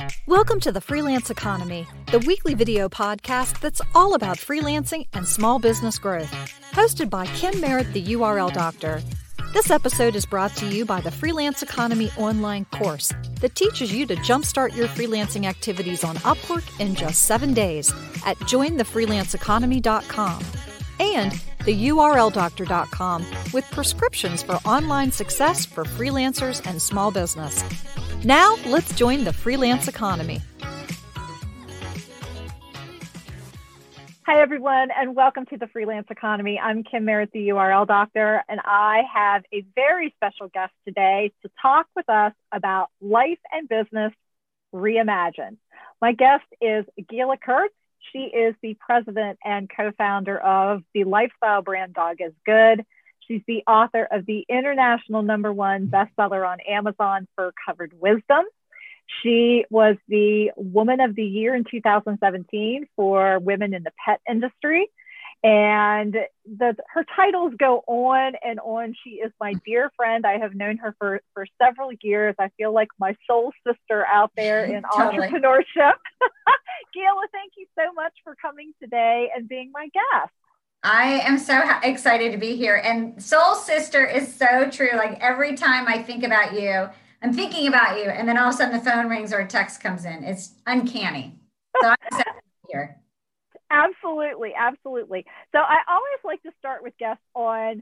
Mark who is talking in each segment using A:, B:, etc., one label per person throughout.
A: Welcome to the Freelance Economy, the weekly video podcast that's all about freelancing and small business growth. Hosted by Kim Merritt, the URL Doctor. This episode is brought to you by the Freelance Economy online course that teaches you to jumpstart your freelancing activities on Upwork in just 7 days at jointhefreelanceeconomy.com and the URLdoctor.com with prescriptions for online success for freelancers and small business. Now, let's join the freelance economy.
B: Hi, everyone, and welcome to the Freelance Economy. I'm Kim Merritt, the URL Doctor, and I have a very special guest today to talk with us about life and business reimagined. My guest is Gila Kurtz. She is the president and co-founder of the lifestyle brand Dog is Good. She's the author of the international #1 bestseller on Amazon for Covered Wisdom. She was the Woman of the Year in 2017 for women in the pet industry. And her titles go on and on. She is my dear friend. I have known her for several years. I feel like my soul sister out there in entrepreneurship. Gila, thank you so much for coming today and being my guest.
C: I am so excited to be here. And soul sister is so true. Like every time I think about you, I'm thinking about you. And then all of a sudden the phone rings or a text comes in. It's uncanny. So I'm excited to be here.
B: Absolutely. Absolutely. So I always like to start with guests on,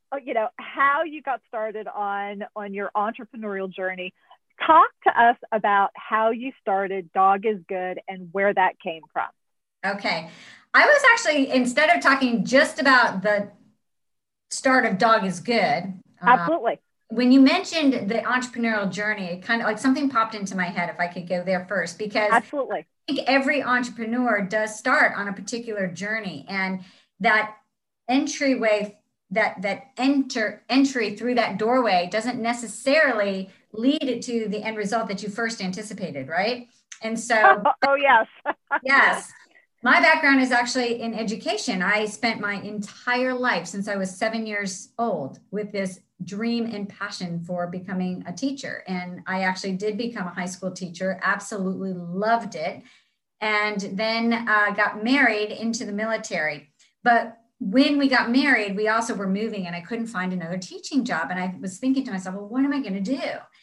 B: how you got started on your entrepreneurial journey. Talk to us about how you started Dog is Good and where that came from.
C: Okay. I was actually, instead of talking just about the start of Dog is Good.
B: Absolutely.
C: When you mentioned the entrepreneurial journey, it kind of like something popped into my head if I could go there first, because
B: absolutely.
C: I think every entrepreneur does start on a particular journey, and that entryway, that entry through that doorway doesn't necessarily lead it to the end result that you first anticipated, right? And so,
B: oh yes.
C: Yes. My background is actually in education. I spent my entire life since I was 7 years old with this dream and passion for becoming a teacher. And I actually did become a high school teacher, absolutely loved it. And then got married into the military. But when we got married, we also were moving and I couldn't find another teaching job. And I was thinking to myself, well, what am I going to do?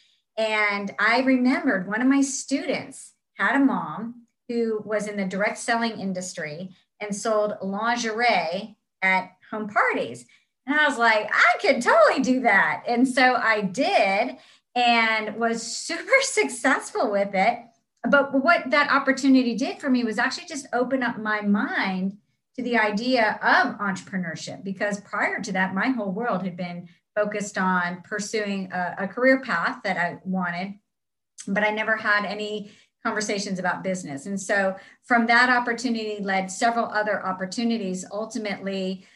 C: And I remembered one of my students had a mom who was in the direct selling industry and sold lingerie at home parties. And I was like, I could totally do that. And so I did and was super successful with it. But what that opportunity did for me was actually just open up my mind to the idea of entrepreneurship, because prior to that, my whole world had been focused on pursuing a career path that I wanted, but I never had any conversations about business. And so from that opportunity led several other opportunities, ultimately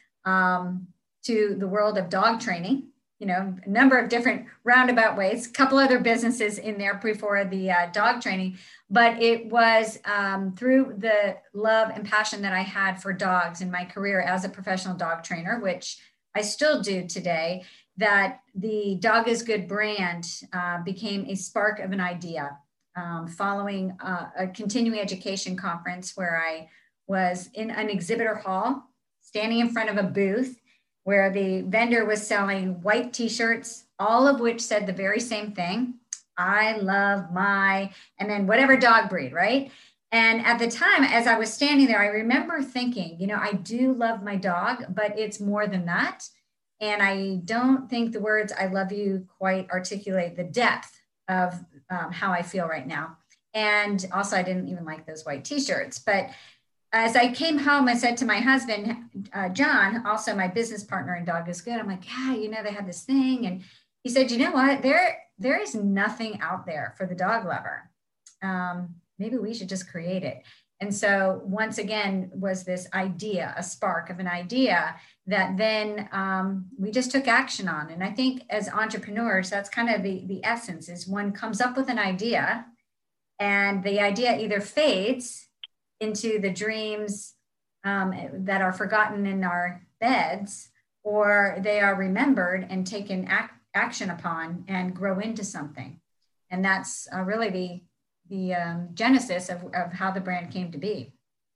C: to the world of dog training, a number of different roundabout ways, a couple other businesses in there before the dog training. But it was through the love and passion that I had for dogs in my career as a professional dog trainer, which I still do today, that the Dog is Good brand became a spark of an idea. Following a continuing education conference where I was in an exhibitor hall, standing in front of a booth where the vendor was selling white t-shirts, all of which said the very same thing. I love my, and then whatever dog breed, right? And at the time, as I was standing there, I remember thinking, I do love my dog, but it's more than that. And I don't think the words I love you quite articulate the depth of how I feel right now. And also, I didn't even like those white t-shirts. But as I came home, I said to my husband, John, also my business partner in Dog is Good, I'm like, yeah, they had this thing. And he said, you know what, there is nothing out there for the dog lover. Maybe we should just create it. And so once again, was this idea, a spark of an idea that then we just took action on. And I think as entrepreneurs, that's kind of the essence, is one comes up with an idea and the idea either fades into the dreams that are forgotten in our beds, or they are remembered and taken action upon and grow into something. And that's really genesis of how the brand came to be.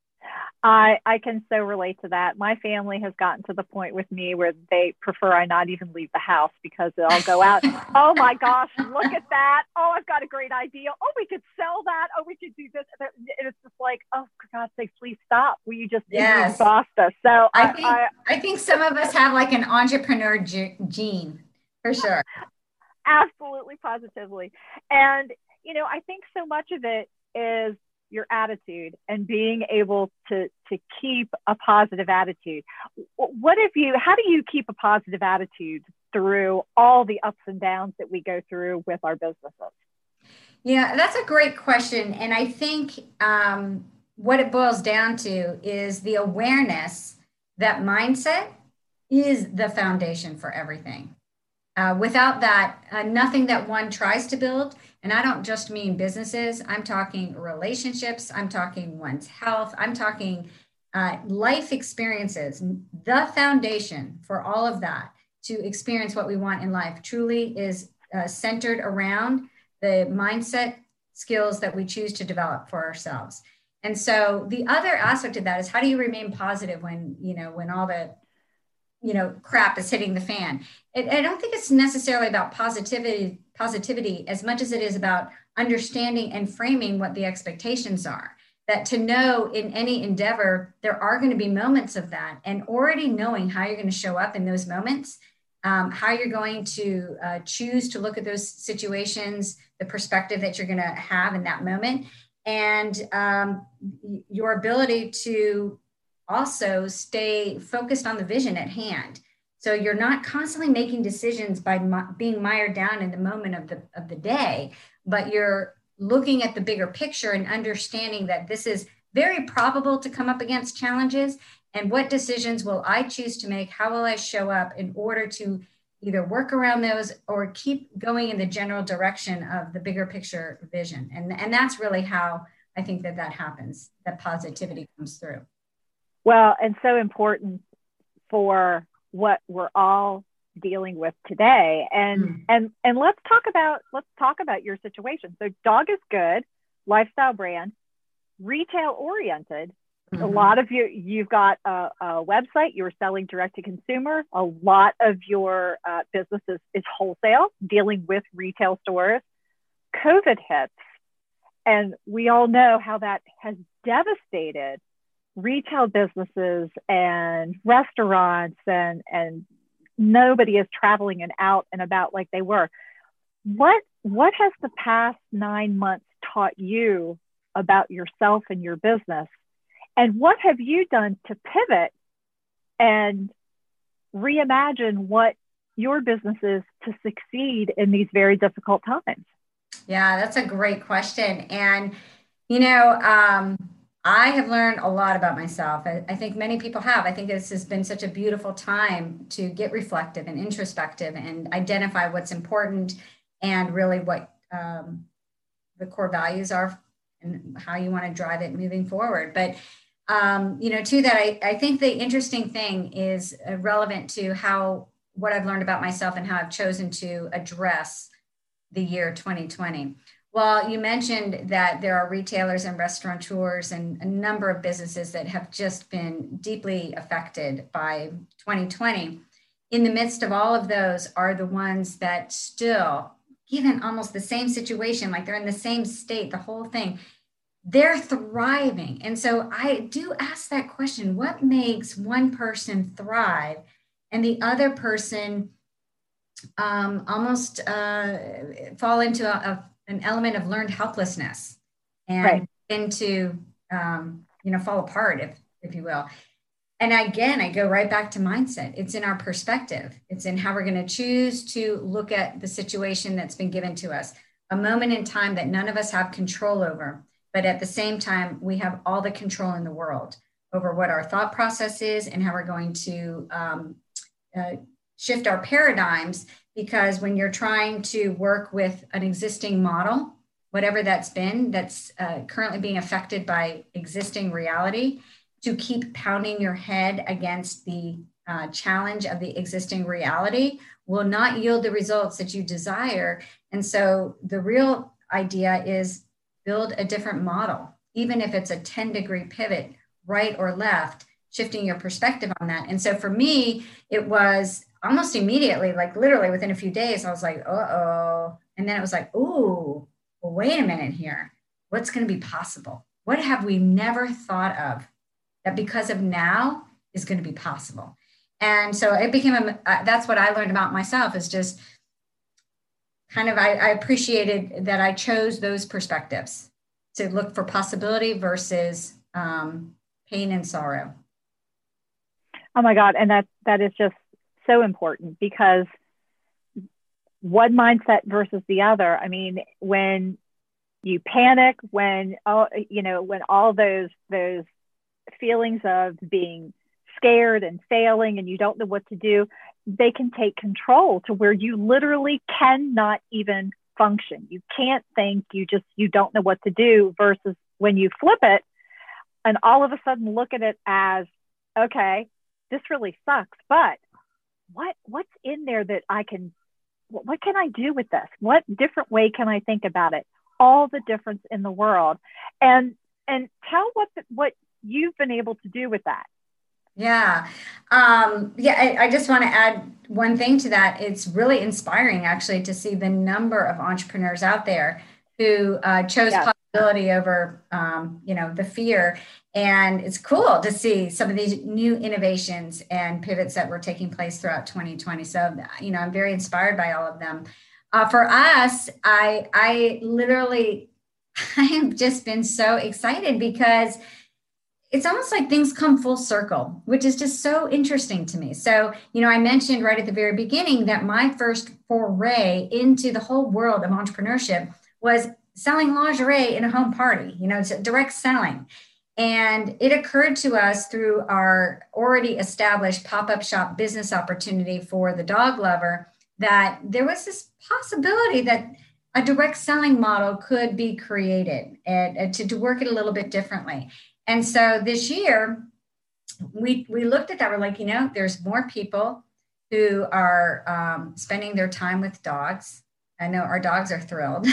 B: I can so relate to that. My family has gotten to the point with me where they prefer I not even leave the house because I'll go out. Oh my gosh, look at that. Oh, I've got a great idea. Oh, we could sell that. Oh, we could do this. And it's just like, oh, for God's sake, please stop. Will you just exhaust us? So
C: I think some of us have like an entrepreneur gene for sure.
B: Absolutely, positively. And, I think so much of it is your attitude and being able to keep a positive attitude. How do you keep a positive attitude through all the ups and downs that we go through with our businesses?
C: Yeah, that's a great question. And I think what it boils down to is the awareness that mindset is the foundation for everything. Without that, nothing that one tries to build, and I don't just mean businesses, I'm talking relationships, I'm talking one's health, I'm talking life experiences. The foundation for all of that to experience what we want in life truly is centered around the mindset skills that we choose to develop for ourselves. And so the other aspect of that is, how do you remain positive when all the crap is hitting the fan? I don't think it's necessarily about positivity as much as it is about understanding and framing what the expectations are. That to know in any endeavor, there are going to be moments of that, and already knowing how you're going to show up in those moments, how you're going to choose to look at those situations, the perspective that you're going to have in that moment, and your ability to also stay focused on the vision at hand. So you're not constantly making decisions by being mired down in the moment of the day, but you're looking at the bigger picture and understanding that this is very probable to come up against challenges. And what decisions will I choose to make? How will I show up in order to either work around those or keep going in the general direction of the bigger picture vision? And that's really how I think that happens, that positivity comes through.
B: Well, and so important for what we're all dealing with today. And let's talk about your situation. So Dog is Good, lifestyle brand, retail oriented. A lot of you've got a website, you're selling direct to consumer. A lot of your business is wholesale, dealing with retail stores. COVID hits, and we all know how that has devastated retail businesses and restaurants, and nobody is traveling and out and about like they were. What has the past 9 months taught you about yourself and your business? And what have you done to pivot and reimagine what your business is to succeed in these very difficult times?
C: Yeah, that's a great question. And, I have learned a lot about myself. I think many people have. I think this has been such a beautiful time to get reflective and introspective and identify what's important and really what the core values are and how you want to drive it moving forward. But, to that, I think the interesting thing is relevant to what I've learned about myself and how I've chosen to address the year 2020. Well, you mentioned that there are retailers and restaurateurs and a number of businesses that have just been deeply affected by 2020. In the midst of all of those are the ones that still, given almost the same situation, like they're in the same state, the whole thing, they're thriving. And so I do ask that question, what makes one person thrive and the other person almost fall into an element of learned helplessness and into, fall apart, if you will. And again, I go right back to mindset. It's in our perspective. It's in how we're going to choose to look at the situation that's been given to us, a moment in time that none of us have control over. But at the same time, we have all the control in the world over what our thought process is and how we're going to shift our paradigms. Because when you're trying to work with an existing model, whatever that's currently being affected by existing reality, to keep pounding your head against the challenge of the existing reality will not yield the results that you desire. And so the real idea is build a different model, even if it's a 10-degree pivot, right or left, shifting your perspective on that. And so for me, it was almost immediately, like literally within a few days, I was like, uh-oh. And then it was like, ooh, well, wait a minute here. What's going to be possible? What have we never thought of that because of now is going to be possible? And so it became, that's what I learned about myself, is just kind of, I appreciated that I chose those perspectives to look for possibility versus pain and sorrow.
B: Oh my God. And that is just so important, because one mindset versus the other. I mean, when you panic, when all those feelings of being scared and failing and you don't know what to do, they can take control to where you literally cannot even function. You can't think, you don't know what to do, versus when you flip it and all of a sudden look at it as, okay, this really sucks, but what's in there that what can I do with this? What different way can I think about it? All the difference in the world. And tell what you've been able to do with that.
C: Yeah. I just want to add one thing to that. It's really inspiring, actually, to see the number of entrepreneurs out there who chose possibility over, the fear. And it's cool to see some of these new innovations and pivots that were taking place throughout 2020. So, I'm very inspired by all of them. For us, I literally, I have just been so excited, because it's almost like things come full circle, which is just so interesting to me. So, I mentioned right at the very beginning that my first foray into the whole world of entrepreneurship was selling lingerie in a home party. It's direct selling. And it occurred to us through our already established pop-up shop business opportunity for the dog lover that there was this possibility that a direct selling model could be created and to work it a little bit differently. And so this year, we looked at that. We're like, there's more people who are spending their time with dogs. I know our dogs are thrilled.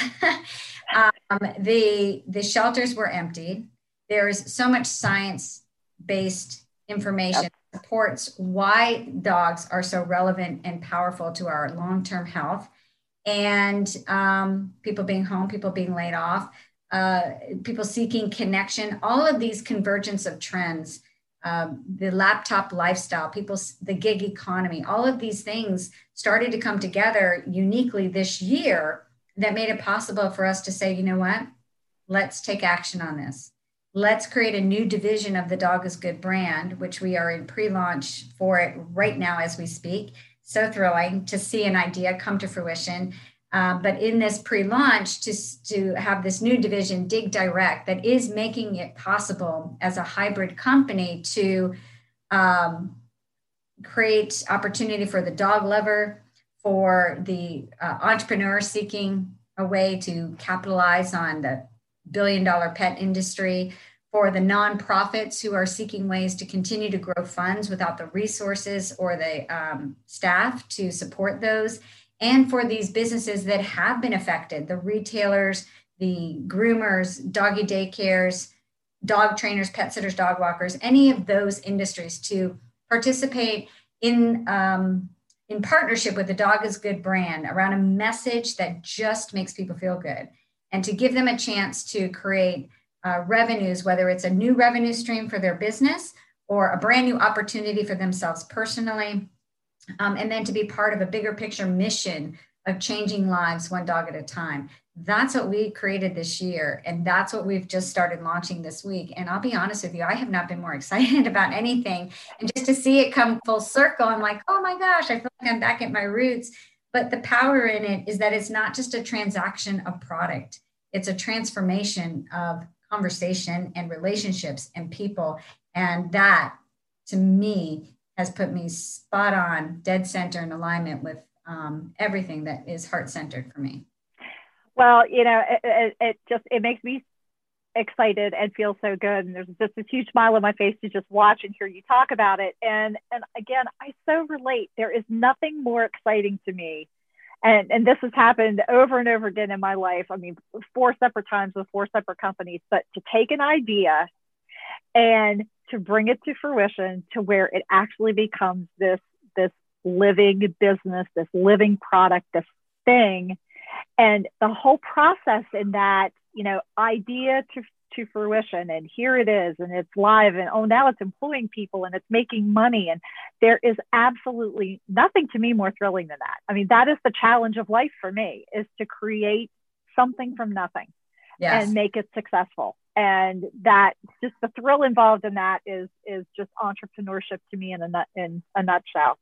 C: The shelters were emptied. There is so much science-based information that supports why dogs are so relevant and powerful to our long-term health. And people being home, people being laid off, people seeking connection, all of these convergence of trends, the laptop lifestyle, the gig economy, all of these things started to come together uniquely this year that made it possible for us to say, you know what, let's take action on this. Let's create a new division of the Dog is Good brand, which we are in pre-launch for it right now as we speak. So thrilling to see an idea come to fruition. But in this pre-launch, to have this new division, Dig Direct, that is making it possible as a hybrid company to create opportunity for the dog lover, for the entrepreneur seeking a way to capitalize on the billion-dollar pet industry, for the nonprofits who are seeking ways to continue to grow funds without the resources or the staff to support those, and for these businesses that have been affected, the retailers, the groomers, doggy daycares, dog trainers, pet sitters, dog walkers, any of those industries to participate in partnership with the Dog is Good brand around a message that just makes people feel good, and to give them a chance to create revenues, whether it's a new revenue stream for their business or a brand new opportunity for themselves personally, and then to be part of a bigger picture mission of changing lives one dog at a time. That's what we created this year, and that's what we've just started launching this week. And I'll be honest with you, I have not been more excited about anything. And just to see it come full circle, I'm like, oh my gosh, I feel like I'm back at my roots. But the power in it is that it's not just a transaction of product. It's a transformation of conversation and relationships and people. And that, to me, has put me spot on, dead center in alignment with everything that is heart-centered for me.
B: Well, it makes me excited and feel so good. And there's just this huge smile on my face to just watch and hear you talk about it. And again, I so relate. There is nothing more exciting to me And this has happened over and over again in my life. I mean, 4 separate times with 4 separate companies, but to take an idea and to bring it to fruition to where it actually becomes this living business, this living product, this thing. And the whole process in that, idea to fruition, and here it is, and it's live, and now it's employing people and it's making money. And there is absolutely nothing to me more thrilling than that. I mean, that is the challenge of life for me, is to create something from nothing. Yes. And make it successful. And that, just the thrill involved in that is just entrepreneurship to me in a nutshell.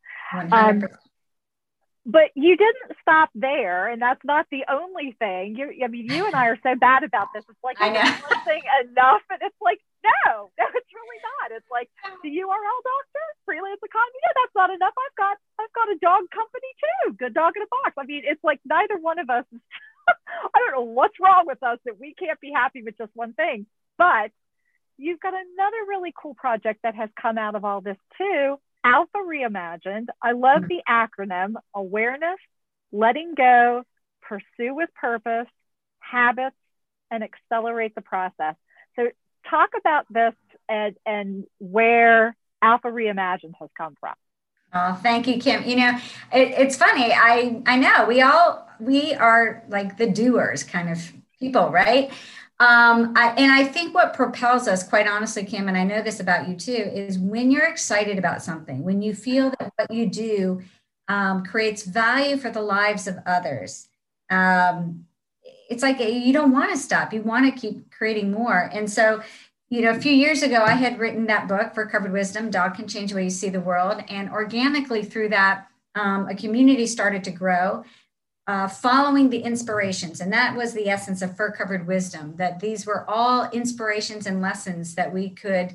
B: But you didn't stop there, and that's not the only thing. You and I are so bad about this. It's like, I know one thing enough, and it's like, no, it's really not. It's like the URL doctor, freelance economy. No, that's not enough. I've got a dog company too. Good dog in a box. I mean, it's like neither one of us is. I don't know what's wrong with us that we can't be happy with just one thing. But you've got another really cool project that has come out of all this too. Alpha Reimagined. I love the acronym: awareness, letting go, pursue with purpose, habits, and accelerate the process. So talk about this and where Alpha Reimagined has come from.
C: Oh, thank you, Kim. It's funny. I know we are like the doers kind of people, right? I think what propels us, quite honestly, Kim, and I know this about you too, is when you're excited about something, when you feel that what you do creates value for the lives of others. It's like you don't want to stop. You want to keep creating more. And so, a few years ago, I had written that book, For Covered Wisdom, Dog Can Change the Way You See the World. And organically through that, a community started to grow. Following the inspirations. And that was the essence of Fur Covered Wisdom, that these were all inspirations and lessons that we could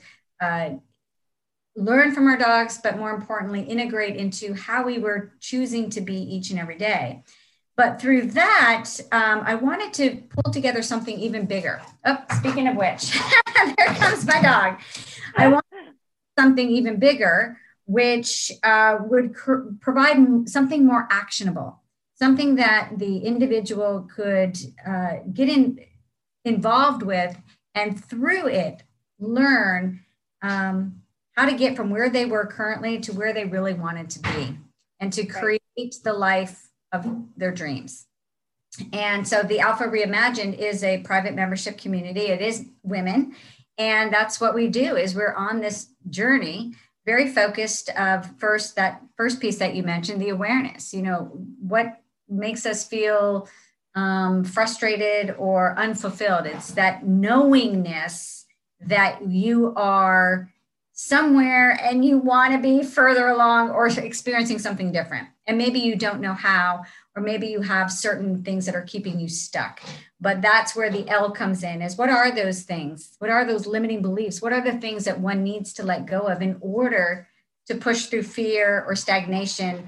C: learn from our dogs, but more importantly, integrate into how we were choosing to be each and every day. But through that, I wanted to pull together something even bigger. Oh, speaking of which, there comes my dog. I wanted something even bigger, which would provide something more actionable. Something that the individual could get involved with, and through it learn how to get from where they were currently to where they really wanted to be, and to create the life of their dreams. And so the Alpha Reimagined is a private membership community. It is women. And that's what we do, is we're on this journey, very focused of that first piece that you mentioned, the awareness, what makes us feel frustrated or unfulfilled. It's that knowingness that you are somewhere and you want to be further along or experiencing something different. And maybe you don't know how, or maybe you have certain things that are keeping you stuck. But that's where the L comes in, is what are those things? What are those limiting beliefs? What are the things that one needs to let go of in order to push through fear or stagnation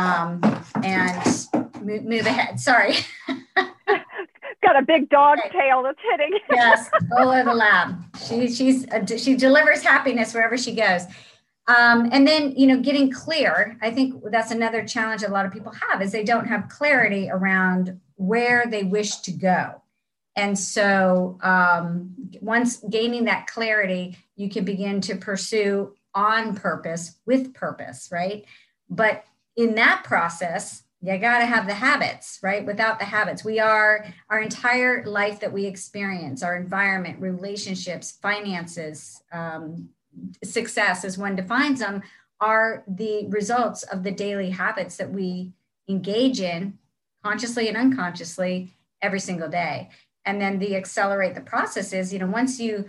C: and move ahead? Sorry.
B: Got a big dog tail that's hitting.
C: Yes, Ola the lab. She delivers happiness wherever she goes. And then, getting clear. I think that's another challenge that a lot of people have, is they don't have clarity around where they wish to go. And so once gaining that clarity, you can begin to pursue on purpose, with purpose, right? But in that process, you got to have the habits, right? Without the habits, our entire life that we experience, our environment, relationships, finances, success, as one defines them, are the results of the daily habits that we engage in consciously and unconsciously every single day. And then the accelerate the process is, once you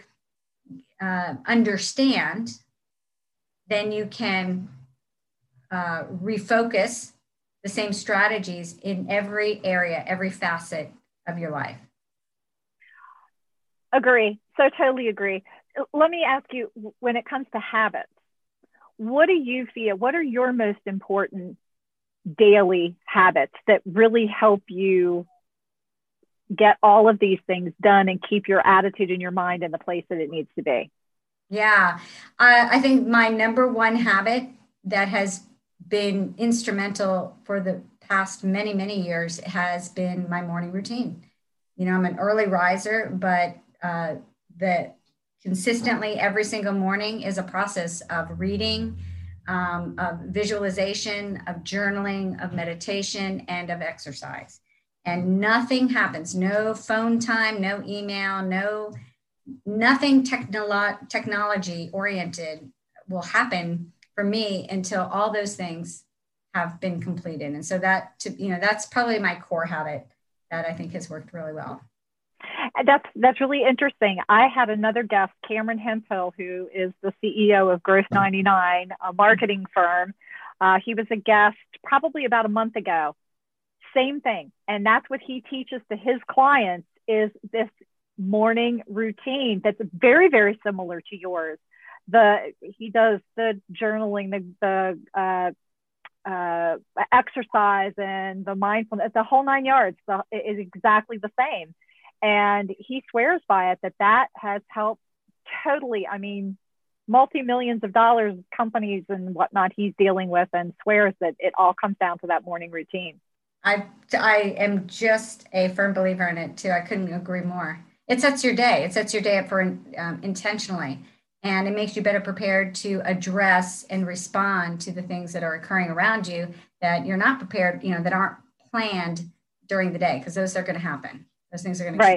C: understand, then you can refocus the same strategies in every area, every facet of your life.
B: Agree. So totally agree. Let me ask you, when it comes to habits, what do you feel, what are your most important daily habits that really help you get all of these things done and keep your attitude and your mind in the place that it needs to be?
C: Yeah, I think my number one habit that has been instrumental for the past many, many years has been my morning routine. You know, I'm an early riser, but that consistently every single morning is a process of reading, of visualization, of journaling, of meditation, and of exercise. And nothing happens, no phone time, no email, nothing technology oriented will happen for me until all those things have been completed. And so that's probably my core habit that I think has worked really well.
B: That's really interesting. I had another guest, Cameron Hemphill, who is the CEO of Growth 99, a marketing firm. He was a guest probably about a month ago. Same thing. And that's what he teaches to his clients is this morning routine that's very, very similar to yours. He does the journaling, the exercise and the mindfulness, the whole 9 yards is exactly the same. And he swears by it that has helped totally, I mean, multi-millions of dollars companies and whatnot he's dealing with, and swears that it all comes down to that morning routine.
C: I am just a firm believer in it too. I couldn't agree more. It sets your day. It sets your day up for intentionally, and it makes you better prepared to address and respond to the things that are occurring around you that you're not prepared, that aren't planned during the day, because those are going to happen. Those things are going to
B: right.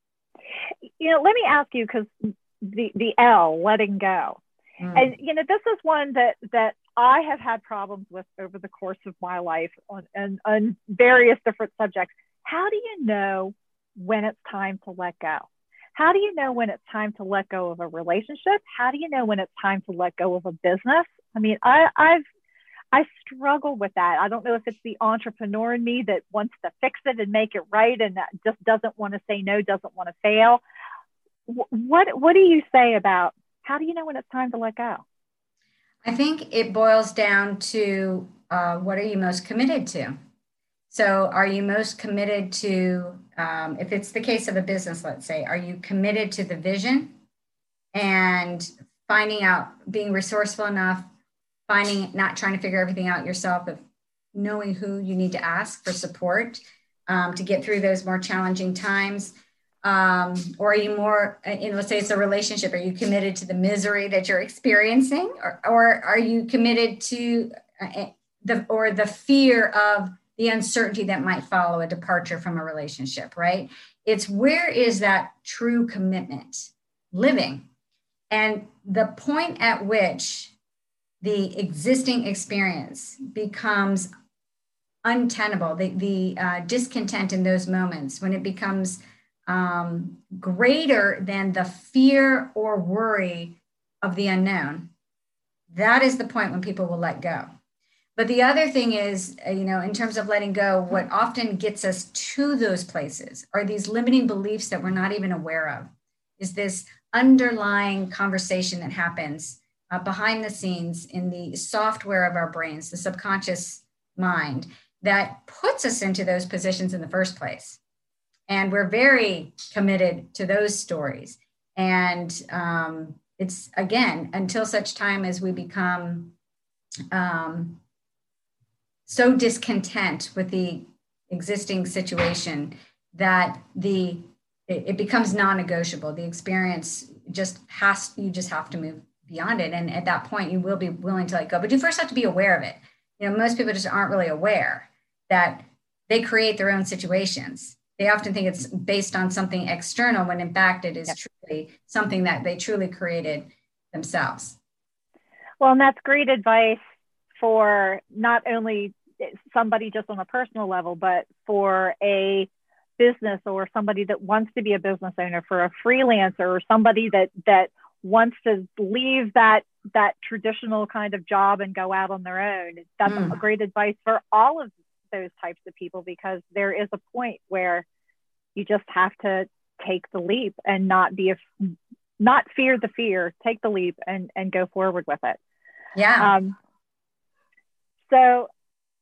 B: Let me ask you, because the L, letting go, and this is one that I have had problems with over the course of my life on various different subjects. How do you know when it's time to let go? How do you know when it's time to let go of a relationship? How do you know when it's time to let go of a business? I mean, I struggle with that. I don't know if it's the entrepreneur in me that wants to fix it and make it right, and that just doesn't want to say no, doesn't want to fail. What do you say about how do you know when it's time to let go?
C: I think it boils down to what are you most committed to? So are you most committed to, if it's the case of a business, let's say, are you committed to the vision and finding out, being resourceful enough, not trying to figure everything out yourself, but knowing who you need to ask for support to get through those more challenging times? Or are you more, let's say it's a relationship, are you committed to the misery that you're experiencing? Or are you committed to the fear of the uncertainty that might follow a departure from a relationship, right? It's where is that true commitment living? And the point at which the existing experience becomes untenable, the discontent in those moments, when it becomes greater than the fear or worry of the unknown, that is the point when people will let go. But the other thing is, in terms of letting go, what often gets us to those places are these limiting beliefs that we're not even aware of, is this underlying conversation that happens behind the scenes in the software of our brains, the subconscious mind, that puts us into those positions in the first place. And we're very committed to those stories. And it's, again, until such time as we become so discontent with the existing situation that it becomes non-negotiable. The experience you just have to move beyond it. And at that point, you will be willing to let go. But you first have to be aware of it. Most people just aren't really aware that they create their own situations. They often think it's based on something external, when in fact it is truly something that they truly created themselves.
B: Well, and that's great advice for not only somebody just on a personal level, but for a business or somebody that wants to be a business owner, for a freelancer or somebody that wants to leave that traditional kind of job and go out on their own. That's a great advice for all of those types of people, because there is a point where you just have to take the leap and not fear the fear, take the leap and go forward with it.
C: Yeah.
B: So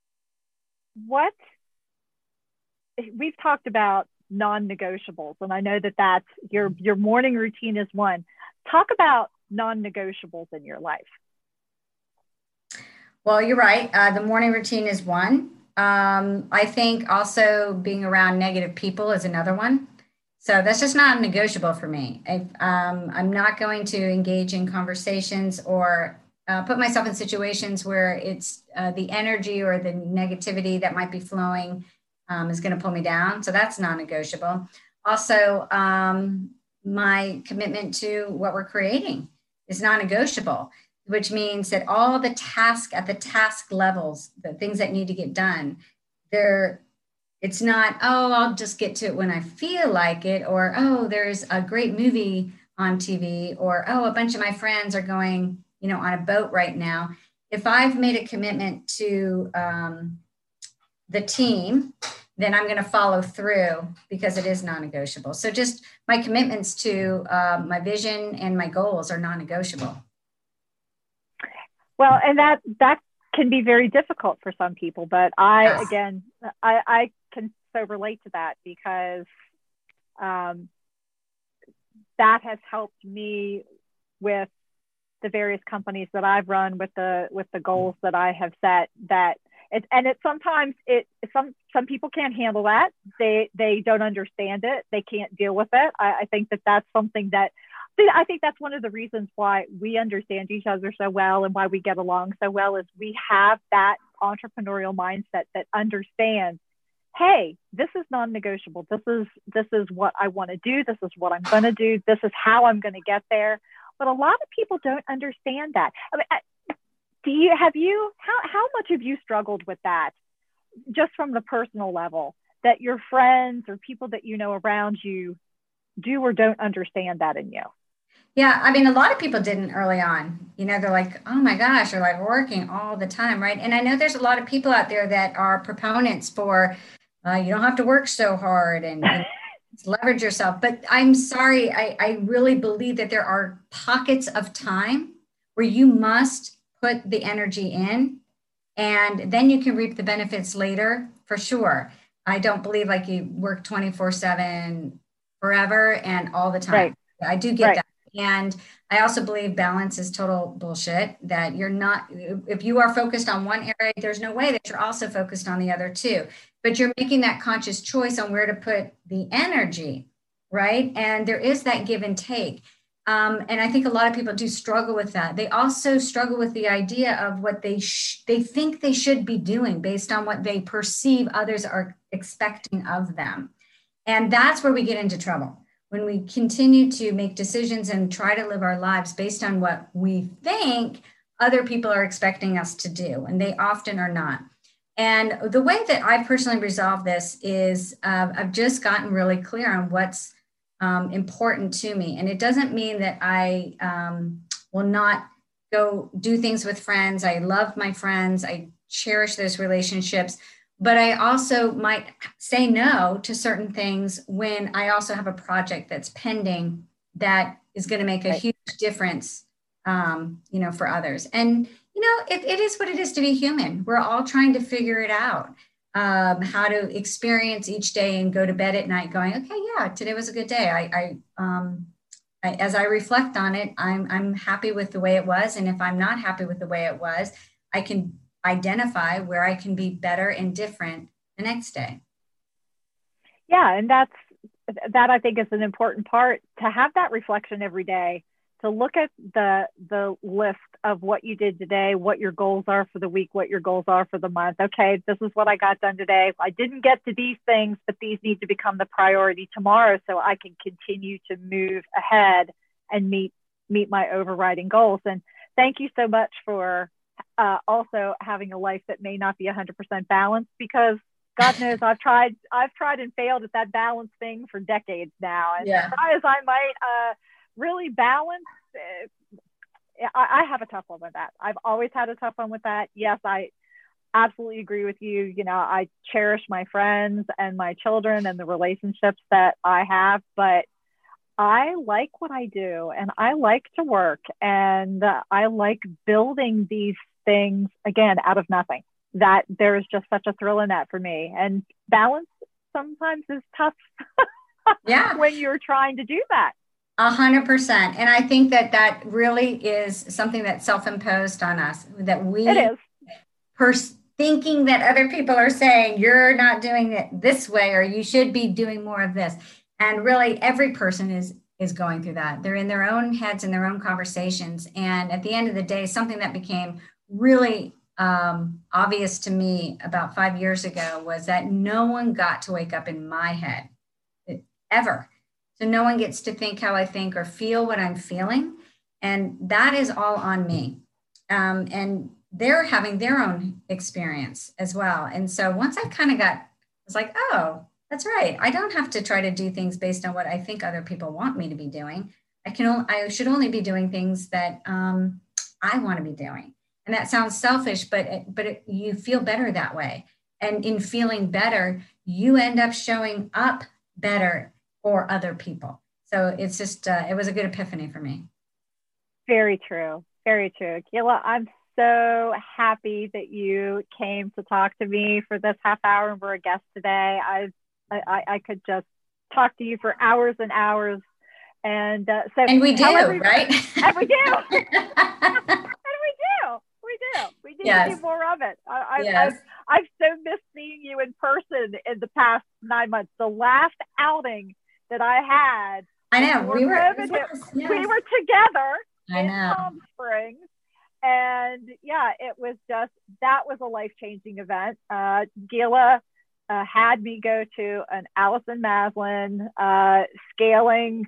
B: we've talked about non-negotiables, and I know that that's your morning routine is one. Talk about non-negotiables in your life.
C: Well, you're right. The morning routine is one. I think also being around negative people is another one. So that's just not negotiable for me. I'm not going to engage in conversations or put myself in situations where it's the energy or the negativity that might be flowing is going to pull me down. So that's non-negotiable. Also, my commitment to what we're creating is non-negotiable, which means that all the tasks at the task levels, the things that need to get done, it's not, oh, I'll just get to it when I feel like it, or, oh, there's a great movie on TV, or, oh, a bunch of my friends are going, on a boat right now. If I've made a commitment to the team, then I'm going to follow through because it is non-negotiable. So just my commitments to my vision and my goals are non-negotiable.
B: Well, and that can be very difficult for some people, but I can so relate to that because that has helped me with the various companies that I've run, with the goals that I have set. Sometimes some people can't handle that. They don't understand it. They can't deal with it. I think that's something that I think that's one of the reasons why we understand each other so well and why we get along so well is we have that entrepreneurial mindset that understands, hey, this is non-negotiable. This is what I want to do. This is what I'm going to do. This is how I'm going to get there. But a lot of people don't understand that. I mean, how much have you struggled with that just from the personal level, that your friends or people that you know around you do or don't understand that in you?
C: Yeah, I mean, a lot of people didn't early on. They're like, oh my gosh, they're like working all the time, right? And I know there's a lot of people out there that are proponents for you don't have to work so hard and leverage yourself. But I'm sorry, I really believe that there are pockets of time where you must put the energy in, and then you can reap the benefits later for sure. I don't believe like you work 24/7 forever and all the time.
B: Right.
C: I do get that. And I also believe balance is total bullshit, that you're not, if you are focused on one area, there's no way that you're also focused on the other two, but you're making that conscious choice on where to put the energy, right? And there is that give and take. And I think a lot of people do struggle with that. They also struggle with the idea of what they think they should be doing based on what they perceive others are expecting of them. And that's where we get into trouble. When we continue to make decisions and try to live our lives based on what we think other people are expecting us to do, and they often are not. And the way that I personally resolve this is I've just gotten really clear on what's important to me. And it doesn't mean that I will not go do things with friends. I love my friends. I cherish those relationships. But I also might say no to certain things when I also have a project that's pending that is going to make a huge difference, for others. And, it is what it is to be human. We're all trying to figure it out, how to experience each day and go to bed at night going, okay, yeah, today was a good day. As I reflect on it, I'm happy with the way it was. And if I'm not happy with the way it was, I can identify where I can be better and different the next day.
B: Yeah. And that I think is an important part, to have that reflection every day, to look at the list of what you did today, what your goals are for the week, what your goals are for the month. Okay, this is what I got done today. I didn't get to these things, but these need to become the priority tomorrow so I can continue to move ahead and meet my overriding goals. And thank you so much for also having a life that may not be 100% balanced, because God knows I've tried and failed at that balance thing for decades now. And try as I might really balance, I have a tough one with that. I've always had a tough one with that. Yes, I absolutely agree with you. I cherish my friends and my children and the relationships that I have, but I like what I do, and I like to work, and I like building these things again out of nothing. That there is just such a thrill in that for me. And balance sometimes is tough when you're trying to do that.
C: 100%. And I think that really is something that's self-imposed on us, that we think thinking that other people are saying you're not doing it this way, or you should be doing more of this. And really every person is going through that. They're in their own heads and their own conversations. And at the end of the day, something that became really obvious to me about 5 years ago was that no one got to wake up in my head ever. So no one gets to think how I think or feel what I'm feeling. And that is all on me. And they're having their own experience as well. And so once I kind of was like, oh, that's right. I don't have to try to do things based on what I think other people want me to be doing. I should only be doing things that I want to be doing. And that sounds selfish, but you feel better that way. And in feeling better, you end up showing up better for other people. So it's just, it was a good epiphany for me.
B: Very true. Very true. Gila, I'm so happy that you came to talk to me for this half hour and we're a guest today. I could just talk to you for hours and hours. And
C: and we do, right?
B: And we do. We need to do more of it. I've so missed seeing you in person in the past 9 months. The last outing that I had,
C: I know we were
B: together in Palm Springs, and that was a life-changing event. Gila had me go to an Allison Maslin scaling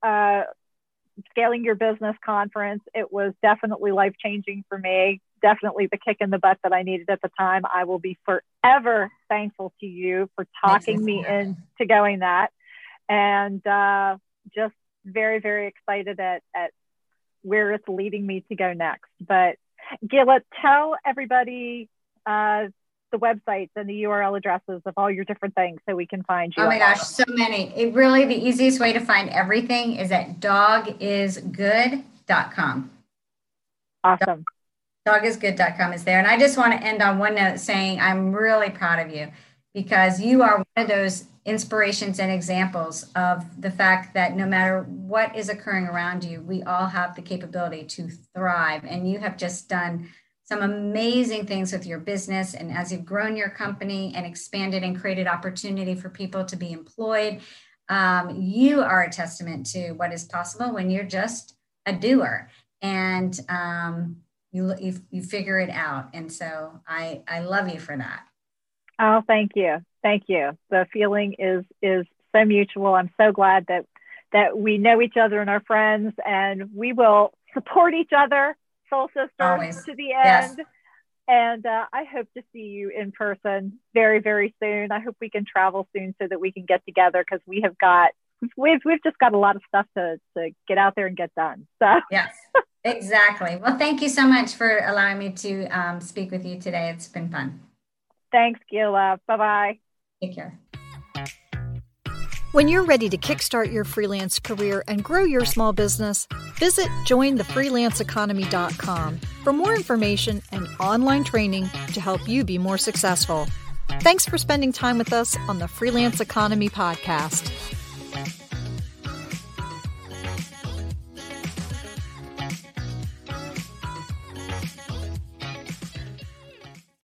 B: your business conference. It was definitely life-changing for me. Definitely the kick in the butt that I needed at the time. I will be forever thankful to you for talking me into going that. And just very, very excited at where it's leading me to go next. But Gila, tell everybody the websites and the URL addresses of all your different things so we can find you.
C: Oh my gosh, so many. It really, the easiest way to find everything is at dogisgood.com.
B: Awesome.
C: Dogisgood.com is there. And I just want to end on one note saying I'm really proud of you because you are one of those inspirations and examples of the fact that no matter what is occurring around you, we all have the capability to thrive. And you have just done some amazing things with your business. And as you've grown your company and expanded and created opportunity for people to be employed, you are a testament to what is possible when you're just a doer. And you figure it out. And so I love you for that.
B: Oh, thank you. Thank you. The feeling is so mutual. I'm so glad that we know each other and are friends, and we will support each other, soul sisters, always, to the end. Yes. And I hope to see you in person very, very soon. I hope we can travel soon so that we can get together, because we've just got a lot of stuff to get out there and get done. So
C: yes, exactly. Well, thank you so much for allowing me to speak with you today. It's been fun.
B: Thanks, Gila. Bye-bye.
C: Take care.
A: When you're ready to kickstart your freelance career and grow your small business, visit jointhefreelanceeconomy.com for more information and online training to help you be more successful. Thanks for spending time with us on the Freelance Economy Podcast.